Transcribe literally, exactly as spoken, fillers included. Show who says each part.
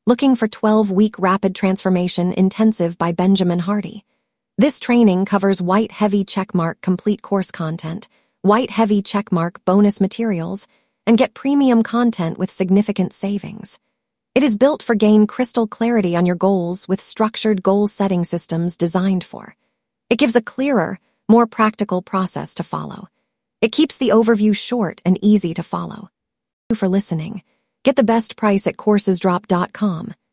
Speaker 1: looking for twelve-week Rapid Transformation Intensive by Benjamin Hardy. This training covers white heavy checkmark complete course content, white heavy checkmark bonus materials, and get premium content with significant savings. It is built for gain crystal clarity on your goals with structured goal-setting systems designed for. It gives a clearer, more practical process to follow. It keeps the overview short and easy to follow. Thank you for listening. Get the best price at coursesdrop dot com.